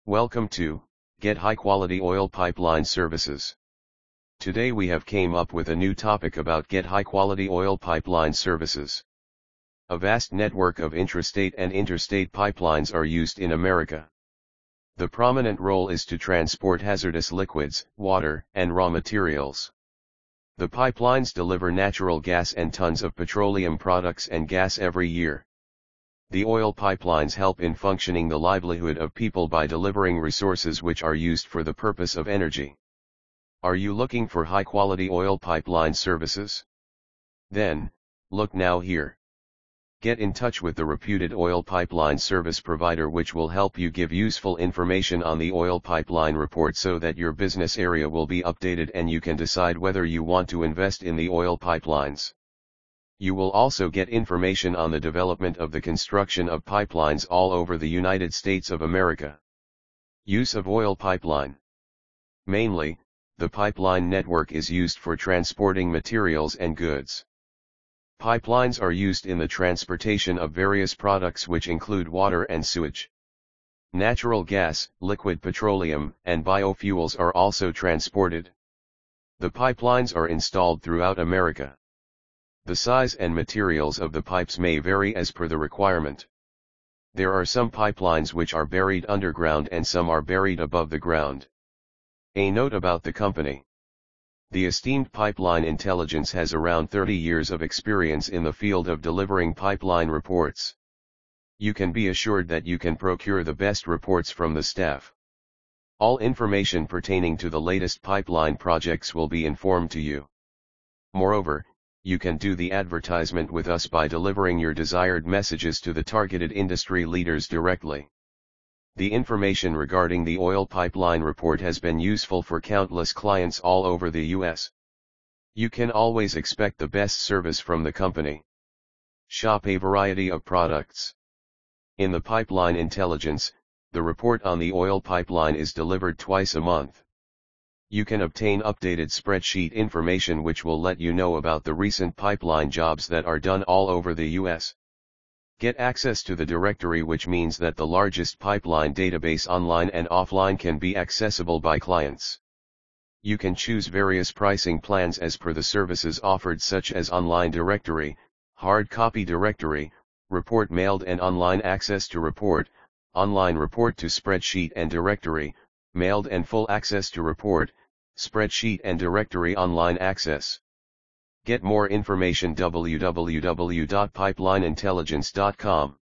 Welcome to Get High Quality Oil Pipeline Services. Today we have came up with a new topic about Get High Quality Oil Pipeline Services. A vast network of intrastate and interstate pipelines are used in America. The prominent role is to transport hazardous liquids, water, and raw materials. The pipelines deliver natural gas and tons of petroleum products and gas every year. The oil pipelines help in functioning the livelihood of people by delivering resources which are used for the purpose of energy. Are you looking for high-quality oil pipeline services? Then, look now here. Get in touch with the reputed oil pipeline service provider which will help you give useful information on the oil pipeline report so that your business area will be updated and you can decide whether you want to invest in the oil pipelines. You will also get information on the development of the construction of pipelines all over the United States of America. Use of oil pipeline. Mainly, the pipeline network is used for transporting materials and goods. Pipelines are used in the transportation of various products which include water and sewage. Natural gas, liquid petroleum, and biofuels are also transported. The pipelines are installed throughout America. The size and materials of the pipes may vary as per the requirement. There are some pipelines which are buried underground and some are buried above the ground. A note about the company. The esteemed Pipeline Intelligence has around 30 years of experience in the field of delivering pipeline reports. You can be assured that you can procure the best reports from the staff. All information pertaining to the latest pipeline projects will be informed to you. Moreover, you can do the advertisement with us by delivering your desired messages to the targeted industry leaders directly. The information regarding the oil pipeline report has been useful for countless clients all over the U.S. You can always expect the best service from the company. Shop a variety of products. In the Pipeline Intelligence, the report on the oil pipeline is delivered twice a month. You can obtain updated spreadsheet information which will let you know about the recent pipeline jobs that are done all over the U.S. Get access to the directory, which means that the largest pipeline database online and offline can be accessible by clients. You can choose various pricing plans as per the services offered, such as online directory, hard copy directory, report mailed and online access to report, online report to spreadsheet and directory, mailed and full access to report, spreadsheet and directory online access. Get more information www.pipelineintelligence.com.